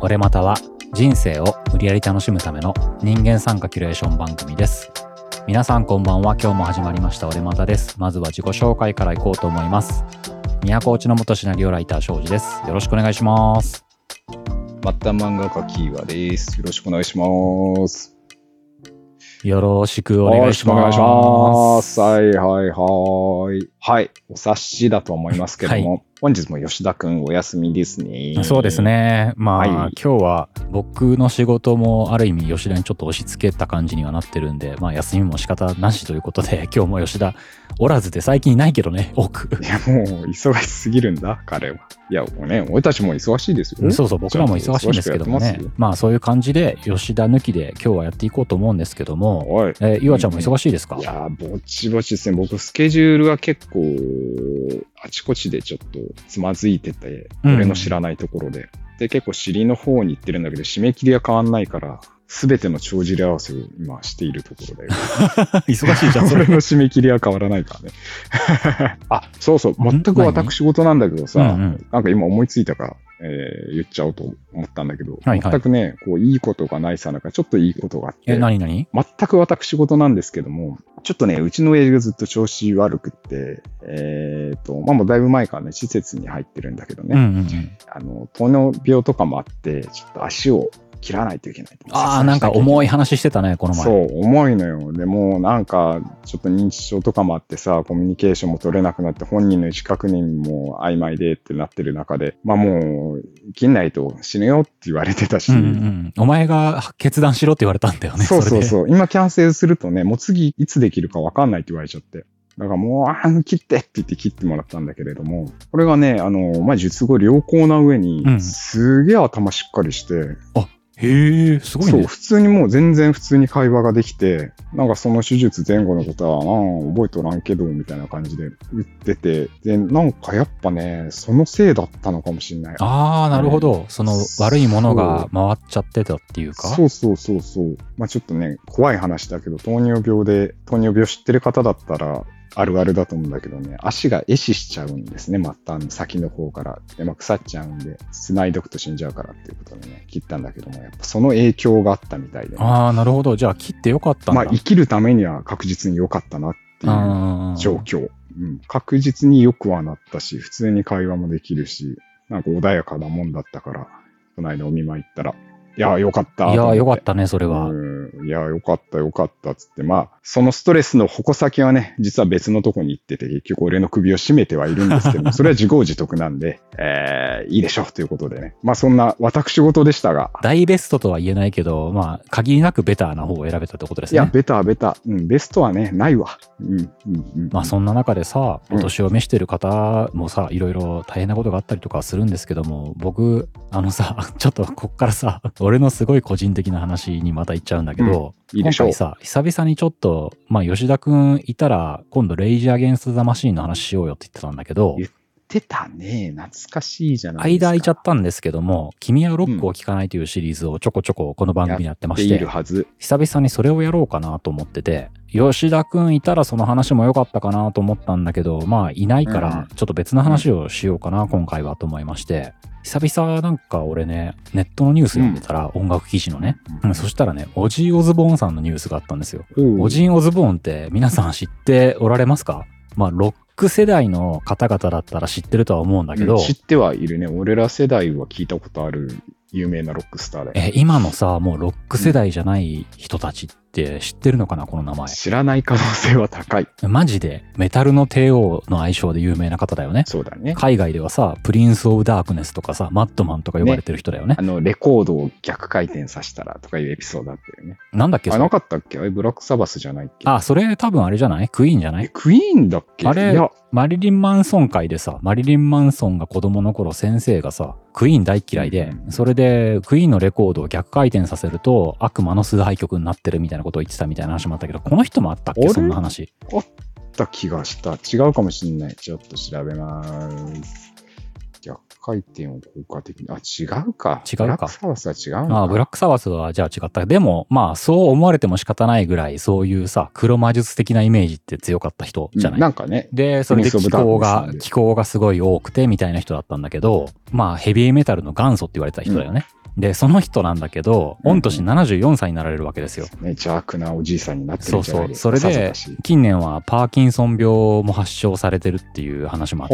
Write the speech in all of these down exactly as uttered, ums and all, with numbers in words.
俺または人生を無理やり楽しむための人間参加キュレーション番組です。皆さんこんばんは。今日も始まりました俺またです。まずは自己紹介からいこうと思います。都落ちの元シナリオライター庄司です。よろしくお願いします。 また漫画家キーワです。よろしくお願いします。 よろしくお願いします。 よろしくお願いします。はいはいはい。はい。お察しだと思いますけども、はい、本日も吉田くんお休みですね。 そうですね。まあ、はい、今日は僕の仕事もある意味吉田にちょっと押し付けた感じにはなってるんで、まあ休みも仕方なしということで、今日も吉田おらずで最近いないけどね、多く。 いやもう忙しすぎるんだ、彼は。いや、もうね、俺たちも忙しいですよ。 そうそう、僕らも忙しいんですけどもね。まあそういう感じで吉田抜きで今日はやっていこうと思うんですけども、はい、えー、岩ちゃんも忙しいですか？ いや、ぼちぼちですね。僕スケジュールは結構あちこちでちょっとつまずいてて、俺の知らないところで、うん、で結構尻の方に行ってるんだけど締め切りは変わんないから全ての帳尻合わせを今しているところだよ。 忙しいじゃん。 それの締め切りは変わらないからね。あ、そうそう、全く私事なんだけどさ、うんうん、なんか今思いついたから、えー、言っちゃおうと思ったんだけど、はいはい、全くね、こういいことがないさなんかちょっといいことがあって、 え、何何？ 全く私事なんですけども、ちょっとね、うちの親父がずっと調子悪くって、えっと、まあもうだいぶ前からね、施設に入ってるんだけどね、うんうんうん、あの、糖尿病とかもあって、ちょっと足を切らないといけない。 ああ、なんか重い話してたね、この前。 そう、重いのよ。でも、なんか、ちょっと認知症とかもあってさ、コミュニケーションも取れなくなって、本人の意思確認も曖昧でってなってる中で、まあもう、切んないと死ぬよって言われてたし。うんうん、 お前が決断しろって言われたんだよね。 そうそうそう。今キャンセルするとね、もう次いつできるか分かんないって言われちゃって。だからもう、あ切ってって言って切ってもらったんだけれども、これがね、あの、まあ、術後良好な上に、すげえ頭しっかりして、うん、 あ、へえ、すごいね。 そう、普通にもう全然普通に会話ができて、なんかその手術前後のことは、ああ、覚えとらんけど、みたいな感じで言ってて、で、なんかやっぱね、そのせいだったのかもしれない。 ああ、なるほど。その悪いものが回っちゃってたっていうか。 そうそうそうそう。まあちょっとね、怖い話だけど、糖尿病で、糖尿病知ってる方だったら、あるあるだと思うんだけどね、足が壊死しちゃうんですね、末端の先の方から。で、まあ、腐っちゃうんで、繋いどくと死んじゃうからっていうことでね、切ったんだけども、やっぱその影響があったみたいで、ね。 ああ、なるほど。じゃあ切ってよかったんだ。 まあ、生きるためには確実に良かったなっていう状況。うん、確実に良くはなったし、普通に会話もできるし、なんか穏やかなもんだったから、この間お見舞い行ったら、いや、よかった。 いや、よかったね、それは。 うん、いや、よかった、よかった、つって。まあ、そのストレスの矛先はね、実は別のとこに行ってて、結局俺の首を絞めてはいるんですけども、それは自業自得なんで、えー、いいでしょうということでね。まあ、そんな私事でしたが。 大ベストとは言えないけど、まあ、限りなくベターな方を選べたってことですね。 いや、ベター、ベター。うん、ベストはね、ないわ。うん、うん、うん。 まあ、そんな中でさ、お年を召してる方もさ、いろいろ大変なことがあったりとかするんですけども、僕、あのさ、ちょっとこっからさ、俺のすごい個人的な話にまた行っちゃうんだけど、うん、いいでしょう。今回さ、久々にちょっと、まあ吉田くんいたら、今度レイジアゲンストザマシーンの話しようよって言ってたんだけど、 言ってたね。懐かしいじゃないですか。 間空いちゃったんですけども、君はロックを聴かないというシリーズをちょこちょここの番組やってまして、 やっているはず。 久々にそれをやろうかなと思ってて、吉田くんいたらその話も良かったかなと思ったんだけど、まあいないから、ちょっと別の話をしようかな、うん、今回はと思いまして、久々なんか俺ね、ネットのニュース読んでたら、うん、音楽記事のね、うん、そしたらね、オジー・オズボーンさんのニュースがあったんですよ。オジー・オズボーンって皆さん知っておられますか？まあロック世代の方々だったら知ってるとは思うんだけど、うん、 知ってはいるね。俺ら世代は聞いたことある有名なロックスターだよ。 え、今のさ、もうロック世代じゃない人たちって知ってるのかな、この名前。 知らない可能性は高い。 マジでメタルの帝王の愛称で有名な方だよね。 そうだね。 海外ではさ、プリンス・オブ・ダークネスとかさ、マッドマンとか呼ばれてる人だよね。ね、 あの、レコードを逆回転させたらとかいうエピソードだったよね。 なんだっけ？ あ、なかったっけ？あれ、ブラックサバスじゃないっけ？ あ、それ多分あれじゃない？クイーンじゃない？ え、クイーンだっけ？ あれ、いやマリリン・マンソン会でさ、マリリン・マンソンが子供の頃先生がさ、クイーン大嫌いで、うん、それでクイーンのレコードを逆回転させると悪魔の崇拝曲になってるみたいなことを言ってたみたいな話もあったけど、この人もあったっけ？そんな話。 あった気がした。違うかもしんない。ちょっと調べまーす。逆回転を効果的に。あ、違うか。 違うか。ブラックサバスは違うのか。 ああ、ブラックサバスはじゃあ違った。でも、まあ、そう思われても仕方ないぐらい、そういうさ、黒魔術的なイメージって強かった人じゃない、 うん、なんかね。 で、それで気候が、気候がすごい多くてみたいな人だったんだけど、まあ、ヘビーメタルの元祖って言われてた人だよね。うんでその人なんだけど御年ななじゅうよんさいになられるわけですよ。 ね、邪悪なおじいさんになってそうるじゃなそいうですか。 それで近年はパーキンソン病も発症されてるっていう話もあって、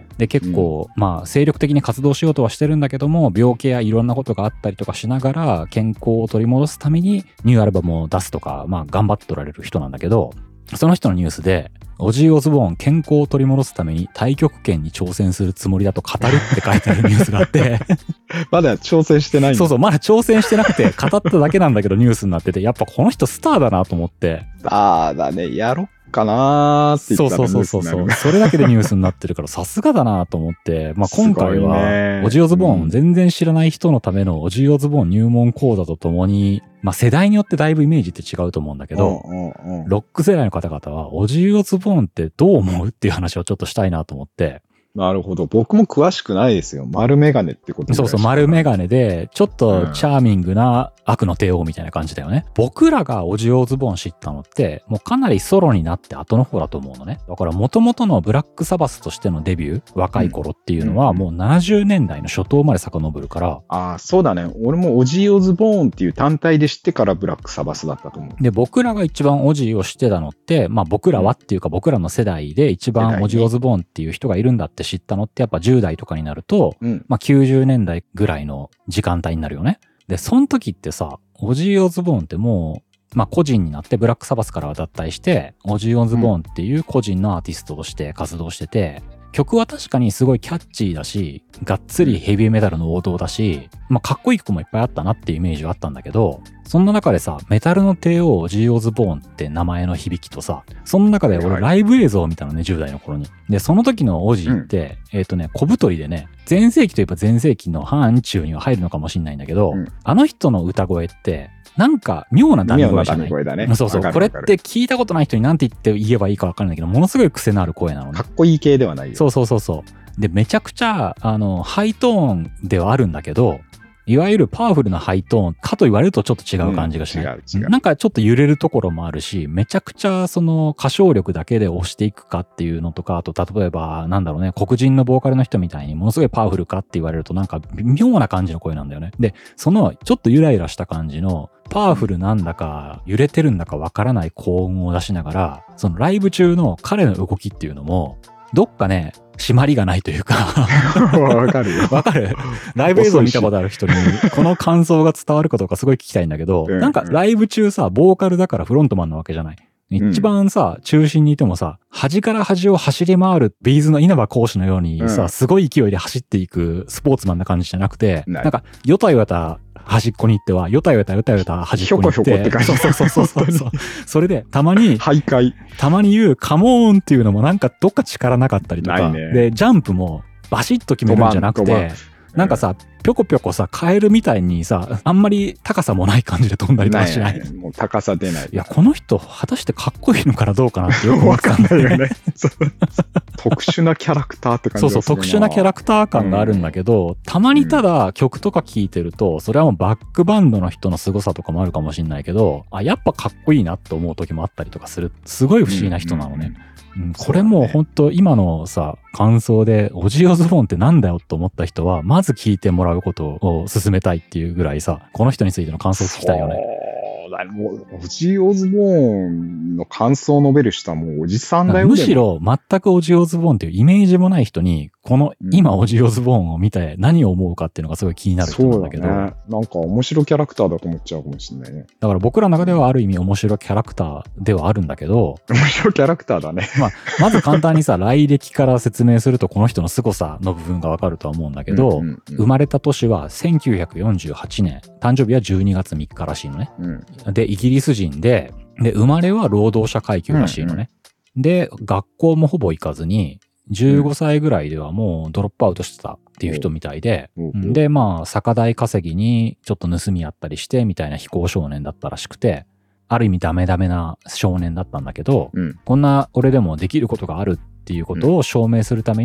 で結構、うん、まあ精力的に活動しようとはしてるんだけども、病気やいろんなことがあったりとかしながら健康を取り戻すためにニューアルバムを出すとか、まあ頑張っておられる人なんだけど、その人のニュースでオジー・オズボーン健康を取り戻すために太極拳に挑戦するつもりだと語るって書いてあるニュースがあってまだ挑戦してないんだ。 そうそう、まだ挑戦してなくて語っただけなんだけどニュースになってて、やっぱこの人スターだなと思って。 スターだね、やろっかなーって言ったらニュースになる。 そうそうそうそうそれだけでニュースになってるからさすがだなと思って、まあ、今回はオジー・オズボーン、うん、全然知らない人のためのオジー・オズボーン入門講座とともに、まあ、世代によってだいぶイメージって違うと思うんだけど、うんうんうん、ロック世代の方々はオジー・オズボーンってどう思うっていう話をちょっとしたいなと思って。 なるほど。僕も詳しくないですよ。丸メガネってこと。 そうそう、丸メガネで、ちょっとチャーミングな悪の帝王みたいな感じだよね。うん、僕らがオジー・オズボーン知ったのって、もうかなりソロになって後の方だと思うのね。だから元々のブラックサバスとしてのデビュー、若い頃っていうのは、もうななじゅうねんだいの初頭まで遡るから。うんうん、 ああ、そうだね。俺もオジー・オズボーンっていう単体で知ってからブラックサバスだったと思う。 で、僕らが一番オジーを知ってたのって、まあ僕らはっていうか僕らの世代で一番オジー・オズボーンっていう人がいるんだって知ったのって、やっぱじゅうだいとかになると、うん、まあきゅうじゅうねんだいぐらいの時間帯になるよね。で、その時ってさ、オジー・オズボーンってもう、まあ個人になってブラックサバスからは脱退して、オジー・オズボーンっていう個人のアーティストとして活動してて、曲は確かにすごいキャッチーだし、がっつりヘビーメタルの王道だし、まあかっこいい曲もいっぱいあったなっていうイメージはあったんだけど、そんな中でさ、メタルの帝王オジー・オズボーンって名前の響きとさ、その中で俺ライブ映像を見たのね、じゅうだいの頃に。で、その時のオジーって、うん、えっとね、小太りでね、前世紀といえば前世紀の範疇には入るのかもしれないんだけど、うん、あの人の歌声って、なんか妙なダミ声じゃない？ 妙なダミ声だね。 そうそう。これって聞いたことない人に何て言って言えばいいか分かんないけど、ものすごい癖のある声なのね。 かっこいい系ではないよ。 そうそうそうそう。で、めちゃくちゃ、あの、ハイトーンではあるんだけど、いわゆるパワフルなハイトーンかと言われるとちょっと違う感じがしない、うん、違う違う。なんかちょっと揺れるところもあるし、めちゃくちゃその歌唱力だけで押していくかっていうのとか、あと例えばなんだろうね、黒人のボーカルの人みたいにものすごいパワフルかって言われるとなんか妙な感じの声なんだよね。で、そのちょっとゆらゆらした感じのパワフルなんだか揺れてるんだかわからない高音を出しながら、そのライブ中の彼の動きっていうのもどっかね、締まりがないというかわかるよ。 わかる？ライブ映像見たことある人にこの感想が伝わるかどうかすごい聞きたいんだけど、うんうん、なんかライブ中さ、ボーカルだからフロントマンなわけじゃない。一番さ、中心にいてもさ、端から端を走り回るビーズの稲葉講師のようにさ、うん、すごい勢いで走っていくスポーツマンな感じじゃなくて、な, なんか、よたよた端っこに行っては、よたよたよたよた端っこに行って、 ひょこひょこって感じ。 そうそうそうそうそう。それで、たまに、 徘徊。 たまに言うカモーンっていうのもなんかどっか力なかったりとか、ね、で、ジャンプもバシッと決めるんじゃなくて、なんかさ、ぴょこぴょこさ、カエルみたいにさ、あんまり高さもない感じで飛んだりとかしない。 ない、もう高さ出ない。 いや、この人、果たしてかっこいいのかなどうかなってよくわかんないよね。 特殊なキャラクターって感じですね。そうそう、特殊なキャラクター感があるんだけど、うん、たまにただ曲とか聴いてると、それはもうバックバンドの人の凄さとかもあるかもしれないけど、あ、やっぱかっこいいなって思う時もあったりとかする。すごい不思議な人なのね。うんうんうん、これもう本当今のさ感想でオジー・オズボーンってなんだよと思った人はまず聞いてもらうことを勧めたいっていうぐらいさ、この人についての感想を聞きたいよね。 そうだね、もうオジー・オズボーンの感想を述べる人はもうおじさんだよね。 むしろ全くオジー・オズボーンっていうイメージもない人にこの今オジー・オズボーンを見て何を思うかっていうのがすごい気になる人なんだけど、 そうだね、なんか面白キャラクターだと思っちゃうかもしれないね。 だから僕らの中ではある意味面白キャラクターではあるんだけど、 面白キャラクターだね。 まあ、まず簡単にさ来歴から説明するとこの人の凄さの部分がわかるとは思うんだけど、うんうんうん、生まれた年はせんきゅうひゃくよんじゅうはちねん、誕生日はじゅうにがつみっからしいのね、うん、でイギリス人で、で生まれは労働者階級らしいのね、うんうん、で学校もほぼ行かずにじゅうごさいぐらいではもうドロップアウトしてたっていう人みたいで、うん、でまあ酒代稼ぎにちょっと盗みやったりしてみたいな非行少年だったらしくて、ある意味ダメダメな少年だったんだけど、うん、こんな俺でもできることがあるっていうことを証明するために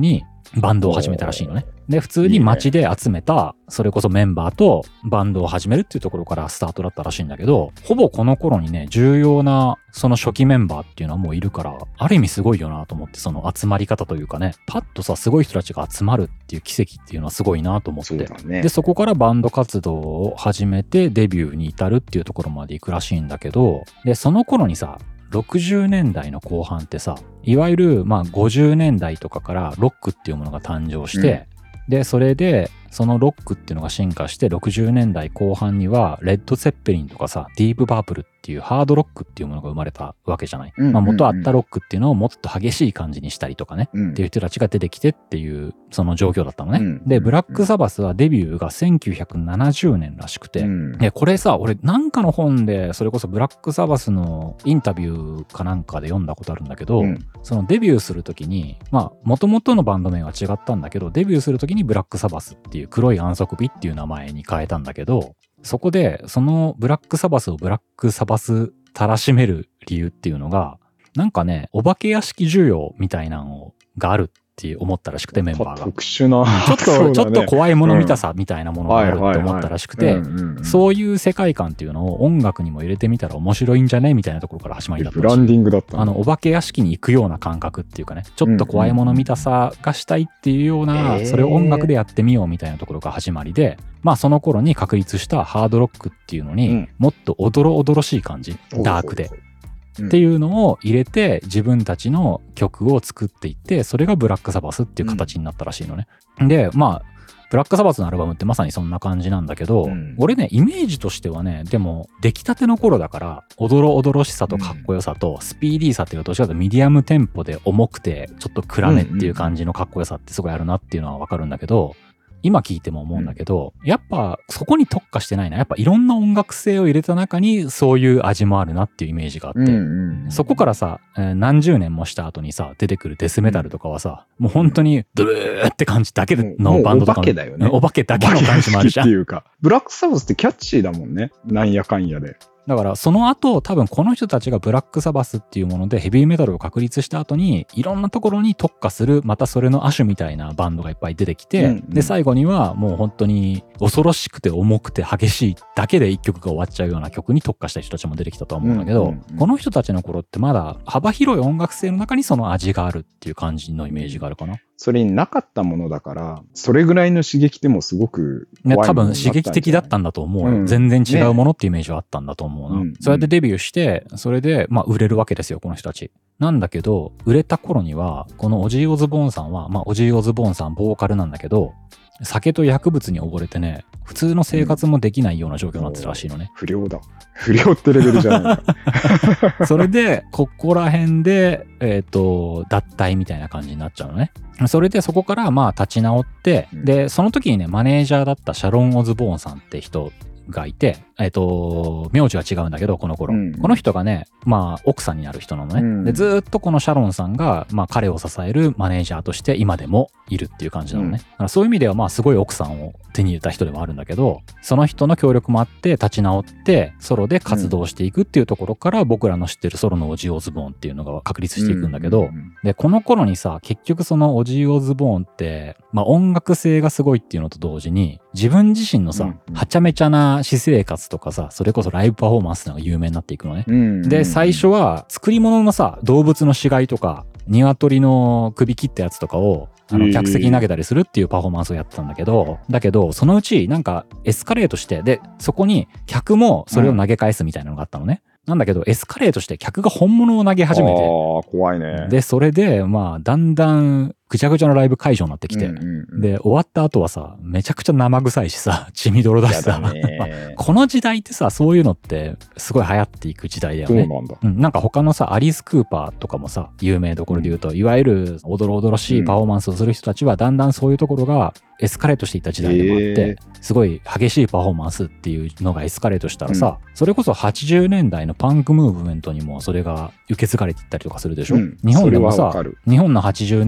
バンドを始めたらしいのね。で、普通に街で集めた、それこそメンバーとバンドを始めるっていうところからスタートだったらしいんだけど、ほぼこの頃にね、重要なその初期メンバーっていうのはもういるから、ある意味すごいよなと思って、その集まり方というかね、パッとさ、すごい人たちが集まるっていう奇跡っていうのはすごいなと思って。 そうだね。 で、そこからバンド活動を始めてデビューに至るっていうところまで行くらしいんだけど、で、その頃にさ、ろくじゅうねんだいの後半ってさ、いわゆるまあごじゅうねんだいとかからロックっていうものが誕生して、うん、で、それで、そのロックっていうのが進化してろくじゅうねんだいこう半にはレッド・ゼッペリンとかさ、ディープ・パープルっていうハードロックっていうものが生まれたわけじゃない。うんうんうん、まあ元あったロックっていうのをもっと激しい感じにしたりとかね、うん、っていう人たちが出てきてっていうその状況だったのね。うんうんうん、で、ブラック・サバスはデビューがせんきゅうひゃくななじゅうねんらしくて、うん、で、これさ、俺なんかの本でそれこそブラック・サバスのインタビューかなんかで読んだことあるんだけど、うん、そのデビューするときに、まあ元々のバンド名は違ったんだけど、デビューするときにブラック・サバスっていう黒い安息日っていう名前に変えたんだけど、そこでそのブラックサバスをブラックサバスたらしめる理由っていうのが、なんかね、お化け屋敷需要みたいなのがあるって思ったらしくて、メンバーが。 特殊な。 ちょっと、ね、ちょっと怖いもの見たさみたいなものがあるって思ったらしくて、そういう世界観っていうのを音楽にも入れてみたら面白いんじゃねみたいなところから始まりだったらしい。 ブランディングだった。 あの、お化け屋敷に行くような感覚っていうかね、ちょっと怖いもの見たさがしたいっていうような、それを音楽でやってみようみたいなところが始まりで、まあその頃に確立したハードロックっていうのに、もっとおどろおどろしい感じ、ダークで。っていうのを入れて自分たちの曲を作っていって、それがブラックサバスっていう形になったらしいのね。うん、で、まあ、ブラックサバスのアルバムってまさにそんな感じなんだけど、うん、俺ね、イメージとしてはね、でも出来たての頃だから、おどろおどろしさとかっこよさと、スピーディーさっていうと、どっちかというとミディアムテンポで重くて、ちょっと暗めっていう感じのかっこよさってすごいあるなっていうのはわかるんだけど、今聞いても思うんだけど、うん、やっぱそこに特化してないな。やっぱいろんな音楽性を入れた中にそういう味もあるなっていうイメージがあって、うんうんうん、そこからさ、えー、何十年もした後にさ、出てくるデスメタルとかはさ、もう本当にドゥーって感じだけのバンドとかも、お化けだよね。お化けだけの感じもあるじゃん。 っていうか、ブラックサバスってキャッチーだもんね。なんやかんやで。 だからその後多分この人たちがブラックサバスっていうものでヘビーメタルを確立した後にいろんなところに特化するまたそれの亜種みたいなバンドがいっぱい出てきて、うんうん、で最後にはもう本当に恐ろしくて重くて激しいだけで一曲が終わっちゃうような曲に特化した人たちも出てきたと思うんだけど、うんうんうん、この人たちの頃ってまだ幅広い音楽性の中にその味があるっていう感じのイメージがあるかな。 それになかったものだから、それぐらいの刺激でもすごく怖いものだったんじゃない？ 多分刺激的だったんだと思うよ、うん。全然違うものっていうイメージはあったんだと思うな。ね、それでデビューして、それで、まあ売れるわけですよ、この人たち。なんだけど、売れた頃には、このオジー・オズボーンさんは、まあオジー・オズボーンさんボーカルなんだけど、酒と薬物に溺れてね、普通の生活もできないような状況になってたらしいのね。 不良だ。不良ってレベルじゃないか。 それで、ここら辺で、えっと、脱退みたいな感じになっちゃうのね。それでそこからまあ立ち直って、うん、で、その時にね、マネージャーだったシャロン・オズボーンさんって人がいて、えっと、名字は違うんだけど、この頃。うん、この人がね、まあ、奥さんになる人なのね。うん、で、ずーっとこのシャロンさんが、まあ、彼を支えるマネージャーとして今でもいるっていう感じなのね。うん、だからそういう意味では、まあ、すごい奥さんを手に入れた人でもあるんだけど、その人の協力もあって、立ち直って、ソロで活動していくっていうところから、僕らの知ってるソロのオジー・オズボーンっていうのが確立していくんだけど、で、この頃にさ、結局そのオジー・オズボーンって、まあ、音楽性がすごいっていうのと同時に、自分自身のさ、うんうん、はちゃめちゃな私生活とかさ、それこそライブパフォーマンスのが有名になっていくのね。うんうんうん、で、最初は作り物のさ、動物の死骸とか、鶏の首切ったやつとかを、あの、客席に投げたりするっていうパフォーマンスをやってたんだけど、だけど、そのうちなんかエスカレートして、で、そこに客もそれを投げ返すみたいなのがあったのね。うん、なんだけど、エスカレートして客が本物を投げ始めて。 ああ、怖いね。 で、それで、まあ、だんだん、ぐちゃぐちゃのライブ会場になってきて、うんうんうん、で、終わった後はさ、めちゃくちゃ生臭いしさ、血みどろだしさ、まあ、この時代ってさ、そういうのってすごい流行っていく時代だよね。 そうなんだ。 うん、なんか他のさ、アリス・クーパーとかもさ、有名どころで言うと、うん、いわゆるおどろおどろしいパフォーマンスをする人たちは、だんだんそういうところがエスカレートしていった時代でもあって、すごい激しいパフォーマンスっていうのがエスカレートしたらさ、うん、それこそはちじゅうねんだいのパンクムーブメントにもそれが受け継がれていったりとかするでしょ、うん、日本でもさ、日本のはちじゅうねんだいのパンク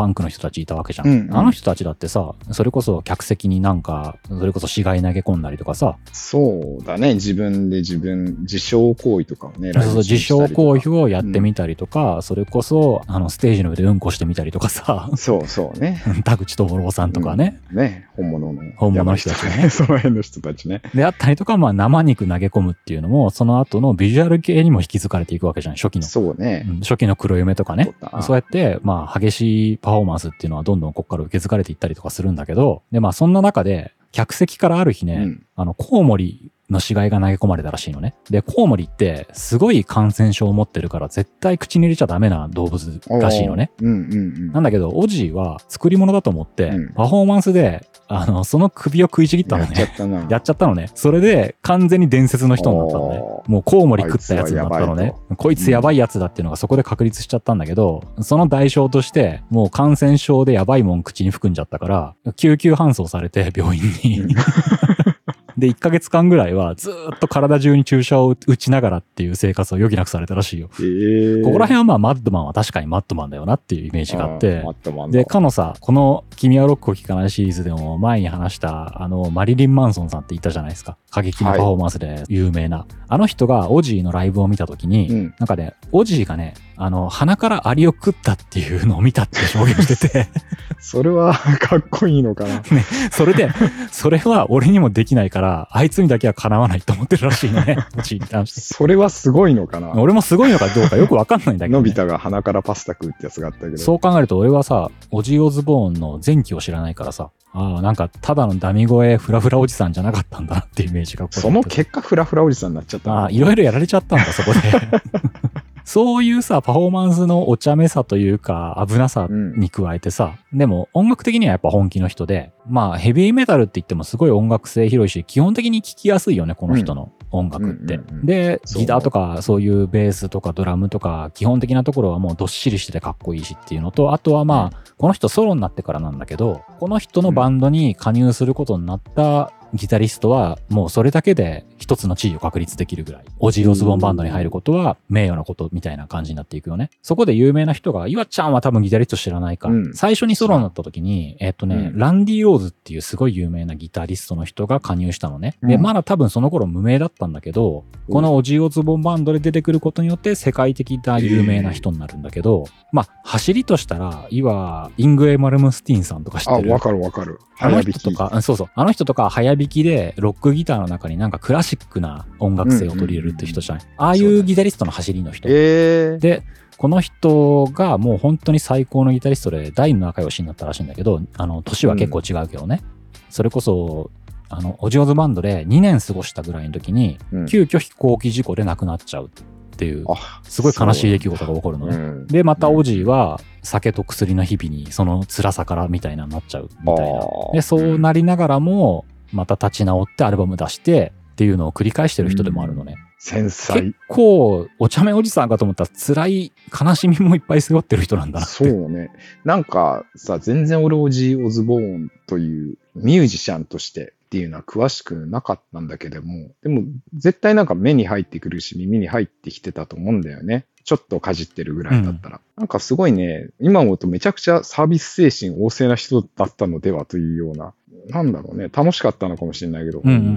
パンクの人たちいたわけじゃん。 うんうん、 あの人たちだってさ、それこそ客席になんか、それこそ死骸投げ込んだりとかさ。 そうだね。自分で自分、自傷行為とかをね、 そうそう、自傷行為をやってみたりとか、うん、それこそ、あの、ステージの上でうんこしてみたりとかさ。 そうそうね。 田口智郎さんとかね。 うん、ね、本物の。 本物の人たちね。 その辺の人たちね。 であったりとか、まあ、生肉投げ込むっていうのも、その後のビジュアル系にも引き継がれていくわけじゃん、初期の。 そうね。 うん、初期の黒夢とかね。そうやって、まあ、激しいパフォーマンスっていうのはどんどんここから受け継がれていったりとかするんだけど、で、まあ、そんな中で、客席からある日ね、うん、あの、コウモリの死骸が投げ込まれたらしいのね。で、コウモリってすごい感染症を持ってるから絶対口に入れちゃダメな動物らしいのね。 うんうんうん、 なんだけど、オジーは作り物だと思って、うん、パフォーマンスで、あの、その首を食いちぎったのね。 やっちゃったな。 やっちゃったのね。それで完全に伝説の人になったのね。もうコウモリ食ったやつになったのね。こいつやばいやつだっていうのがそこで確立しちゃったんだけど、うん、その代償として、もう感染症でやばいもん口に含んじゃったから、救急搬送されて病院に。で、いっかげつかんぐらいはずーっと体中に注射を打ちながらっていう生活を余儀なくされたらしいよ。 えー、 ここら辺はまあマッドマンは確かにマッドマンだよなっていうイメージがあって、で、かのさ、この君はロックを聴かないシリーズでも前に話したあのマリリン・マンソンさんって言ったじゃないですか。過激なパフォーマンスで有名な。はい、あの人がオジーのライブを見たときに、うん、なんかね、オジーがね、あの、鼻からアリを食ったっていうのを見たって証言してて。 それはかっこいいのかな。ね、 それで、それは俺にもできないから、あいつにだけはかなわないと思ってるらしいのね。オジーに関して。 それはすごいのかな。 俺もすごいのかどうかよくわかんないんだけど、ね。 のび太が鼻からパスタ食うってやつがあったけど。 そう考えると俺はさ、オジー・オズボーンの前期を知らないからさ、ああ、なんかただのダミ声フラフラおじさんじゃなかったんだなっていうイメージが。 その結果フラフラおじさんになっちゃった。 ああ、いろいろやられちゃったんだ、そこで。そういうさ、パフォーマンスのお茶目さというか、危なさに加えてさ、うん、でも音楽的にはやっぱ本気の人で、まあヘビーメタルって言ってもすごい音楽性広いし、基本的に聴きやすいよね、この人の音楽って。うんうんうんうん、で、ギターとかそういうベースとかドラムとか、基本的なところはもうどっしりしててかっこいいしっていうのと、あとはまあ、この人ソロになってからなんだけど、この人のバンドに加入することになったギタリストはもうそれだけで一つの地位を確立できるぐらい、オジー・オズボーンバンドに入ることは名誉なことみたいな感じになっていくよね。そこで有名な人が、岩ちゃんは多分ギタリスト知らないか、うん、最初にソロになった時に、えっとね、うん、ランディ・ローズっていうすごい有名なギタリストの人が加入したのね。で、まだ多分その頃無名だったんだけど、このオジー・オズボーンバンドで出てくることによって世界的な有名な人になるんだけど、まあ、走りとしたら、いわ、イングエ・マルムスティーンさんとか知ってる？ あ、わかるわかる。 あの人とか、そうそう、あの人とか早弾きでロックギターの中になんかクラシックな音楽性を取り入れるって人じゃない、うんうんうん、ああいうギタリストの走りの人、えー、でこの人がもう本当に最高のギタリストで大の仲良しになったらしいんだけど、あの年は結構違うけどね、うん、それこそあのオジオズバンドでにねん過ごしたぐらいの時に、うん、急遽飛行機事故で亡くなっちゃうっていうすごい悲しい出来事が起こるのね、うん、でまたオジーは酒と薬の日々にその辛さからみたいなになっちゃうみたいな、でそうなりながらもまた立ち直ってアルバム出してっていうのを繰り返してる人でもあるのね、うん、 繊細。 結構お茶目おじさんかと思ったら辛い悲しみもいっぱい背負ってる人なんだなって。 そうね。なんかさ、全然俺オジー・オズボーンというミュージシャンとしてっていうのは詳しくなかったんだけども、でも絶対なんか目に入ってくるし耳に入ってきてたと思うんだよね。ちょっとかじってるぐらいだったら、うん、なんかすごいね、今思うとめちゃくちゃサービス精神旺盛な人だったのではというような、なんだろうね、楽しかったのかもしれないけど、うんうんうんうん、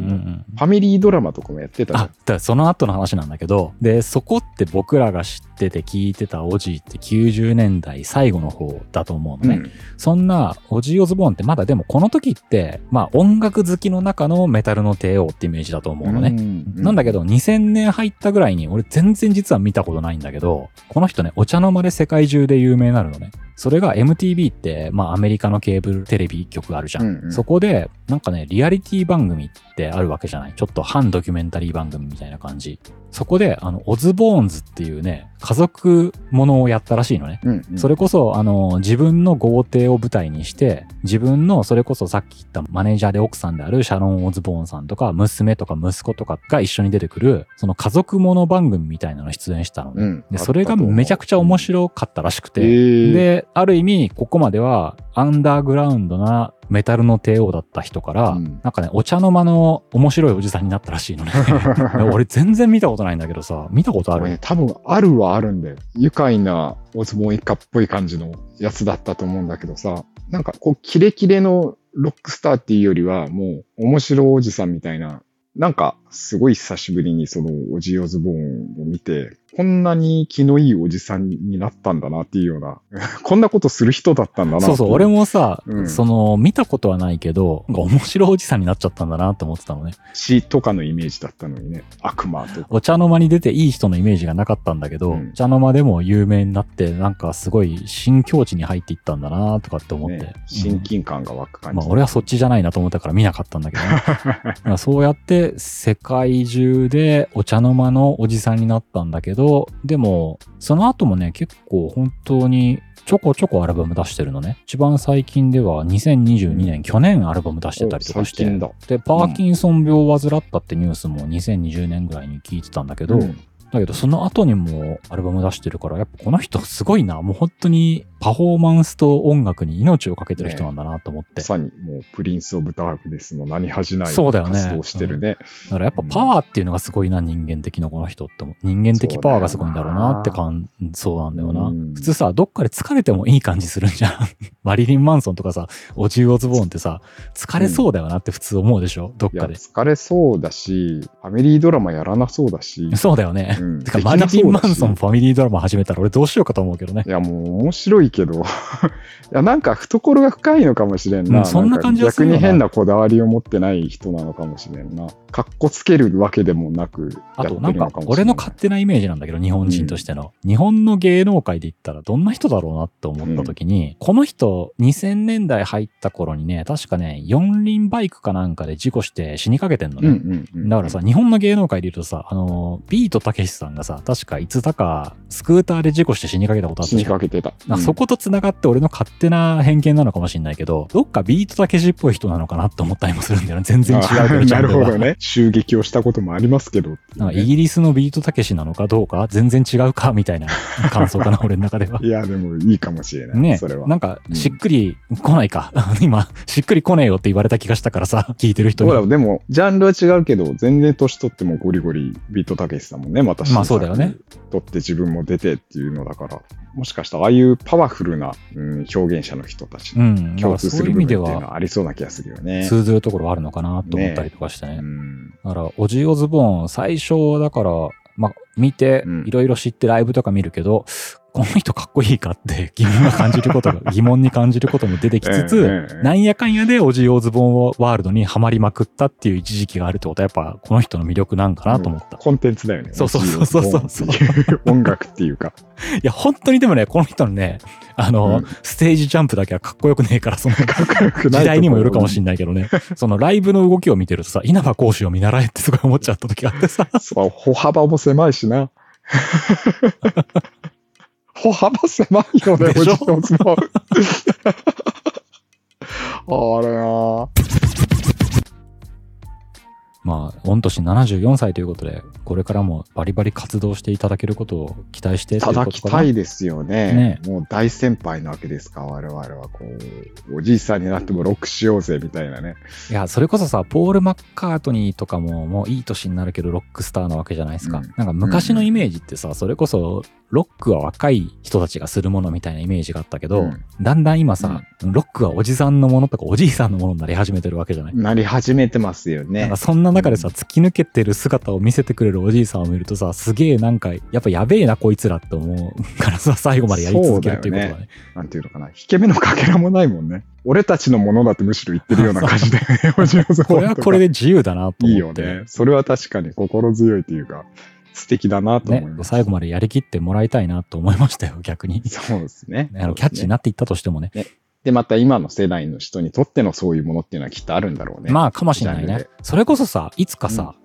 ファミリードラマとかもやってたじゃん。 あ、だからその後の話なんだけど、で、そこって僕らが知ってて聞いてたオジーってきゅうじゅうねんだい最後の方だと思うのね。うん、そんなオジー・オズボーンってまだでもこの時って、まあ音楽好きの中のメタルの帝王ってイメージだと思うのね。うんうん、なんだけどにせんねん入ったぐらいに俺全然実は見たことないんだけど、この人ね、お茶の間で世界中で有名になるのね。それが エムティービー って、まあアメリカのケーブルテレビ局あるじゃん。うんうん、そこで、なんかね、リアリティ番組ってあるわけじゃない。ちょっと反ドキュメンタリー番組みたいな感じ。そこで、あの、オズボーンズっていうね、家族ものをやったらしいのね。うんうん、それこそ、あの、自分の豪邸を舞台にして、自分の、それこそさっき言ったマネージャーで奥さんであるシャロン・オズボーンさんとか、娘とか息子とかが一緒に出てくる、その家族もの番組みたいなの出演したのね。うん、で、それがめちゃくちゃ面白かったらしくて、で、ある意味、ここまでは、アンダーグラウンドなメタルの帝王だった人から、うん、なんかね、お茶の間の面白いおじさんになったらしいのね。俺全然見たことないんだけどさ、見たことある？ ね、多分あるはあるんだよ。愉快なオズボーン一家っぽい感じのやつだったと思うんだけどさ、なんかこう、キレキレのロックスターっていうよりは、もう面白いおじさんみたいな、なんかすごい久しぶりにそのオジー・オズボーンを見て、こんなに気のいいおじさんになったんだなっていうような、こんなことする人だったんだなって。 そうそう、俺もさ、うん、その、見たことはないけど、なんか面白いおじさんになっちゃったんだなって思ってたのね。 詩とかのイメージだったのにね、悪魔とか。 お茶の間に出ていい人のイメージがなかったんだけど、うん、お茶の間でも有名になって、なんかすごい新境地に入っていったんだなとかって思って。ね、 親近感が湧く感じ、 うん。まあ俺はそっちじゃないなと思ったから見なかったんだけどね。そうやって世界中でお茶の間のおじさんになったんだけど、でも、その後もね、結構本当にちょこちょこアルバム出してるのね。一番最近ではにせんにじゅうにねん、うん、去年アルバム出してたりとかして。で、パーキンソン病を患ったってニュースもにせんにじゅうねんぐらいに聞いてたんだけど、うん、だけどその後にもアルバム出してるから、やっぱこの人すごいな。もう本当にパフォーマンスと音楽に命をかけてる人なんだなと思って。ね、 まさにもうプリンス・オブ・ダークネスの何恥じない活動をしてるね。 うん、だからやっぱパワーっていうのがすごいな、人間的なこの人っても。人間的パワーがすごいんだろうなって感想なんだよな。うん、普通さ、どっかで疲れてもいい感じするんじゃん。マリリン・マンソンとかさ、オジー・オズボーンってさ、疲れそうだよなって普通思うでしょ、どっかで。 いや、疲れそうだし、ファミリードラマやらなそうだし。 そうだよね。うん、てかマリリン・マンソンファミリードラマ始めたら俺どうしようかと思うけどね。 いや、もう面白いけど。いや、なんか懐が深いのかもしれんな。うん、 そんな感じはする逆に変なこだわりを持ってない人なのかもしれんな。かっこつけるわけでもなくやってるのかもしれない。あとなんか俺の勝手なイメージなんだけど、日本人としての、うん、日本の芸能界で言ったらどんな人だろうなって思った時に、うん、この人にせんねんだい入った頃にね、確かね四輪バイクかなんかで事故して死にかけてんのね、うんうんうん、だからさ、日本の芸能界で言うとさ、あのビートたけしさんがさ、確かいつだかスクーターで事故して死にかけたことあったじゃん。 死にかけてた、 うん、そこと繋がって俺の勝手な偏見なのかもしれないけど、どっかビートたけしっぽい人なのかなって思ったりもするんだよね。全然違うけど。 なるほどね。襲撃をしたこともありますけど、ね、 なんかイギリスのビートたけしなのかどうか全然違うかみたいな感想かな俺の中では。 いやでもいいかもしれないね。それはなんかしっくり来ないか、うん、今しっくり来ねえよって言われた気がしたからさ、聞いてる人に。 そうだ、でもジャンルは違うけど全然年取ってもゴリゴリビートたけしさんもね、またまあそうだよね。 取って自分も出てっていうのだから、もしかしたらああいうパワフルな、うん、表現者の人たちに共通する部分っていうのはありそうな気がするよね。 通ずるところあるのかなと思ったりとかしてね。ね、うん、だからオジー・オズボーン最初だからまあ見ていろいろ知ってライブとか見るけど、この人かっこいいかって疑問が感じることが疑問に感じることも出てきつつ、ええ、なんやかんやでオジー・オズボーンワールドにはまりまくったっていう一時期があるってことはやっぱこの人の魅力なんかなと思った。 うん、コンテンツだよね。 そうそうそうそうそう。 音楽っていうか。 いや本当にでもね、この人のね、あの、うん、ステージジャンプだけはかっこよくねえから、その時代にもよるかもしれないけどね。そのライブの動きを見てるとさ、稲葉講師を見習えってすごい思っちゃった時があってさ。 そう、歩幅も狭いしな。歩幅狭いよね、 でしょあれな。 まあ、御年ななじゅうよんさいということで、これからもバリバリ活動していただけることを期待していただきたいですよね。ね、もう大先輩なわけですか、我々は。こう、おじいさんになってもロックしようぜ、みたいなね。 いや、それこそさ、ポール・マッカートニーとかも、もういい年になるけど、ロックスターなわけじゃないですか。うん、なんか昔のイメージってさ、それこそ、ロックは若い人たちがするものみたいなイメージがあったけど、うん、だんだん今さ、うん、ロックはおじさんのものとかおじいさんのものになり始めてるわけじゃない。 なり始めてますよね。 なんかそんな中でさ、突き抜けてる姿を見せてくれるおじいさんを見るとさ、すげえなんか、やっぱやべえなこいつらって思うからさ、最後までやり続けるっていうことだね。ね、 なんていうのかな、引け目のかけらもないもんね。俺たちのものだってむしろ言ってるような感じで、おじいさんこれはこれで自由だなと思って。いいよね。それは確かに心強いというか、素敵だなと思います、 ね。最後までやりきってもらいたいなと思いましたよ、逆に。 そうですね。 あのキャッチになっていったとしてもね。 ね、で、また今の世代の人にとってのそういうものっていうのはきっとあるんだろうね。 まあ、かもしれないね。それこそさ、いつかさ、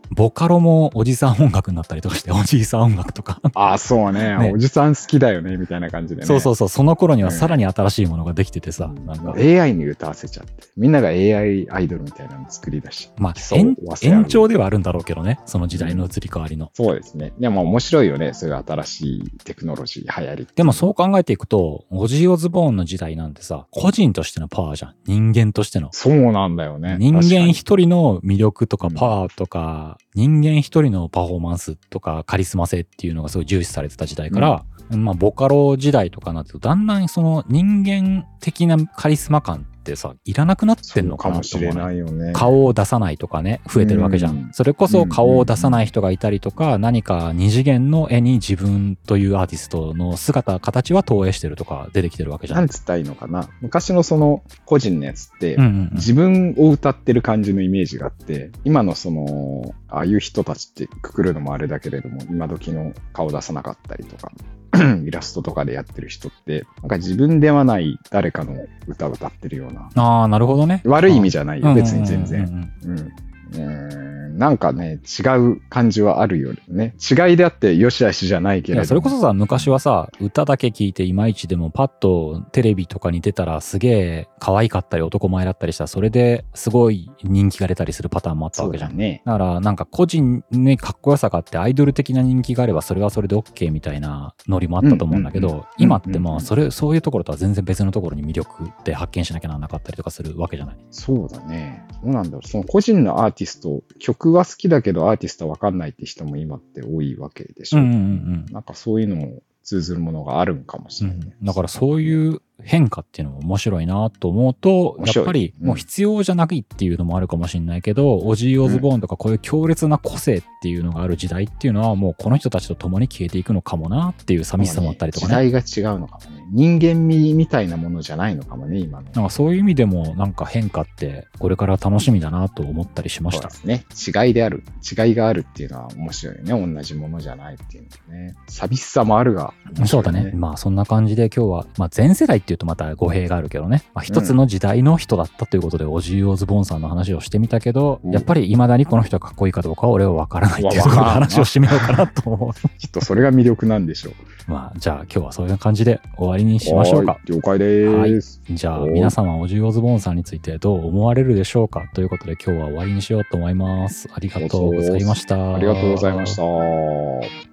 ボカロもおじさん音楽になったりとかして、おじいさん音楽とか。 ああ、そうねねおじさん好きだよね、みたいな感じでね。 そうそうそう、その頃にはさらに新しいものができててさ、 うんなんか。 エーアイ に歌わせちゃって。みんなが エーアイ アイドルみたいなの作り出し。 まあそう延和製ある延長ではあるんだろうけどね、その時代の移り変わりの。 そうですね。でも面白いよね。そういう新しいテクノロジー流行り。 でもそう考えていくと、オジー・オズボーンの時代なんてさ、個人としてのパワーじゃん。人間としての。 そうなんだよね。 人間確かに一人の魅力とかパワーとか、人間一人のパフォーマンスとかカリスマ性っていうのがすごい重視されてた時代から、まあボカロ時代とかになってると、だんだんその人間的なカリスマ感ってさ、いらなくなってんのかなとそうかもしれ思うね。 ないよね。 顔を出さないとかね、増えてるわけじゃん。 うんそれこそ顔を出さない人がいたりとか、何か二次元の絵に自分というアーティストの姿、形は投影してるとか出てきてるわけじゃん。 なんつったらいいのかな。昔のその個人のやつって、 うんうんうん、 自分を歌ってる感じのイメージがあって、今のその、ああいう人たちってくくるのもあれだけれども、今時の顔出さなかったりとか、イラストとかでやってる人って、なんか自分ではない誰かの歌を歌ってるような。 ああ、なるほどね。 悪い意味じゃないよ、 うん別に全うん然。 うんうんうん。うーんなんかね、違う感じはあるよね。違いであってよしあしじゃないけれども。 いや、それこそさ、昔はさ、歌だけ聞いていまいちでもパッとテレビとかに出たらすげえ可愛かったり男前だったりしたら、それですごい人気が出たりするパターンもあったわけじゃん。 そうだね。 だからなんか個人にかっこよさがあってアイドル的な人気があればそれはそれで OK みたいなノリもあったと思うんだけど、 うんうんうん今ってまあそれ、そういうところとは全然別のところに魅力で発見しなきゃならなかったりとかするわけじゃない。 そうだね。どうなんだろう。その個人のアーティスト、曲は好きだけどアーティストはわかんないって人も今って多いわけでしょ。 うんうんうんなんかそういうのも通ずるものがあるんかもしれない。 うん、だからそういう変化っていうのも面白いなと思うと、 面白いやっぱりもう必要じゃないっていうのもあるかもしれないけど、うん、オジー・オズボーンとかこういう強烈な個性っていうのがある時代っていうのはもうこの人たちと共に消えていくのかもなっていう寂しさもあったりとかね。 時代が違うのかもね。人間味みたいなものじゃないのかもね、今の。 なんかそういう意味でもなんか変化ってこれから楽しみだなと思ったりしました。 そうですね。違いである。違いがあるっていうのは面白いよね。同じものじゃないっていうのね。寂しさもあるが、 ね。そうだね。まあそんな感じで今日は、まあ全世代っていうとまた語弊があるけどね。まあ、一つの時代の人だったということで、うん、オジー・オズボーンさんの話をしてみたけど、うん、やっぱり未だにこの人がかっこいいかどうかは俺は分からないっていうところで話をしてみようかなと思う。 きっとそれが魅力なんでしょう。 まあじゃあ今日はそういう感じで終わりにしましょうか。 了解です。 はい。じゃあ皆様オジー・オズボーンさんについてどう思われるでしょうかということで今日は終わりにしようと思います。ありがとうございました。 ありがとうございました。